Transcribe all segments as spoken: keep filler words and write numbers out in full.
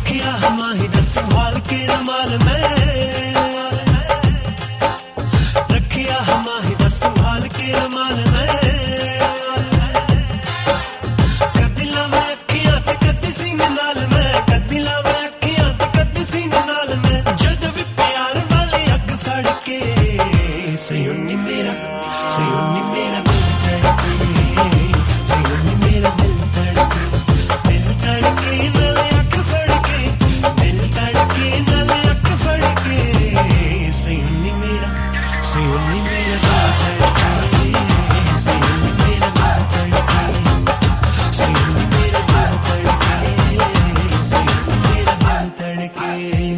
रखिया हमारी दा संभाल के रमाल में, रखिया हमारी दा संभाल के रमाल में। कदी लावे अखियां ते कदी सीने नाल में, कदी लावे अखियां ते कदी सीने नाल में। जद भी प्यार वाली अग फड़ के सयोनी मेरा, सयोनी मेरा दिल धड़के, सयोनी मेरा दिल धड़के, दिल धड़के नाले अख फड़ के, दिल धड़के नाले अख फड़ के। सयोनी मेरा, सयोनी मेरा दिल धड़के, सयोनी मेरा दिल धड़के, सयोनी मेरा दिल धड़के, सयोनी मेरा दिल धड़के।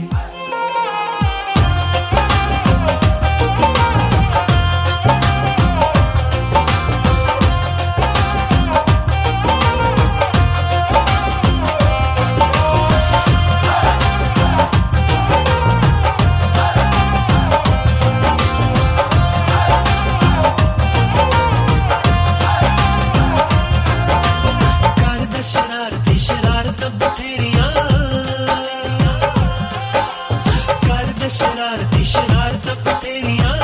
शरारती शरारत बथेरियां कर दे, शरारती शरारत बथेरियां।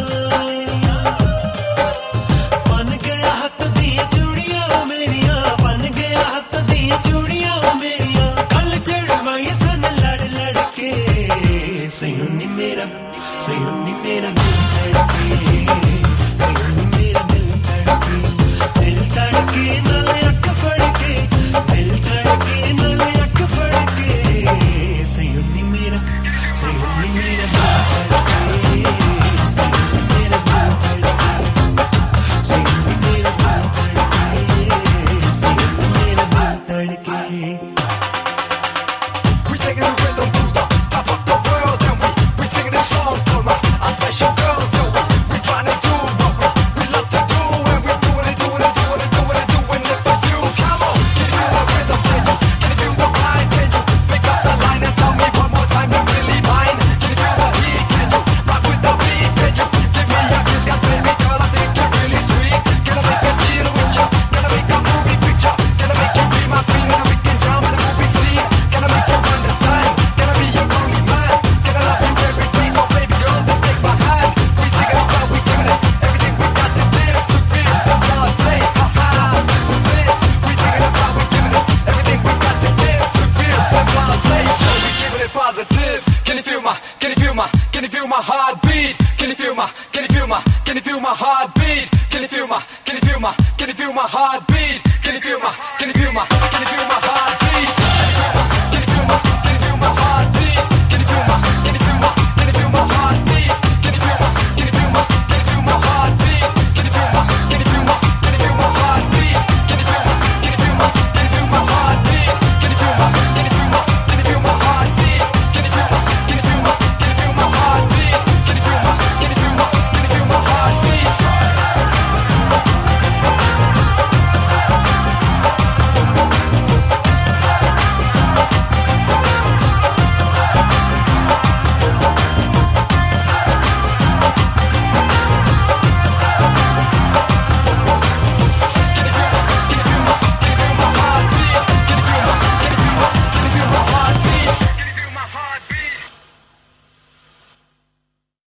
बन गया हथ दियां चूड़ियां मेरियां, बन गया हथ दियां चूड़ियां मेरियां। कल चढ़वाई सन लड़ लड़ के, सयोनी मेरा, सयोनी मेरा दिल धड़के, सयोनी मेरा दिल धड़के, दिल धड़के नाले अख फड़ के, दिल धड़के नाले अख फड़ के। सयोनी मेरा, सयोनी मेरा दिल धड़के, सयोनी मेरा दिल धड़के, सयोनी मेरा दिल धड़के, सयोनी मेरा दिल धड़के। We taking the rhythm to the top of the world, and we we singing this song for my our special girls. So we we trying to do what we we love to do, and we doing it, doing it, doing it, doing it, doing it for you. Come on, can you feel the rhythm? Can you can you feel the vibe? Can you pick up the line and tell me one more time you're really mine? Can you feel the heat? Can you rock with the beat? Can you give me a kiss? 'Cause baby girl, I think you're really sweet. Can I make a deal with you? Can I make a movie picture? Can I make you be my queen and we can jump in the movie scene? Can I make you understand? Can I be your only man? Can I love you every day? So baby girl, just take my hand. We take it up, we giving it everything we got to give. So feel what y'all say, ha ha, this is it. We take it up, we giving it everything we got to give. So feel what y'all say, so we giving it positive. Can you feel my, can you feel my, can you feel my heartbeat? Can you feel my, can you feel my, can you feel my heartbeat? Can you feel my, can you feel my, can you feel my heart?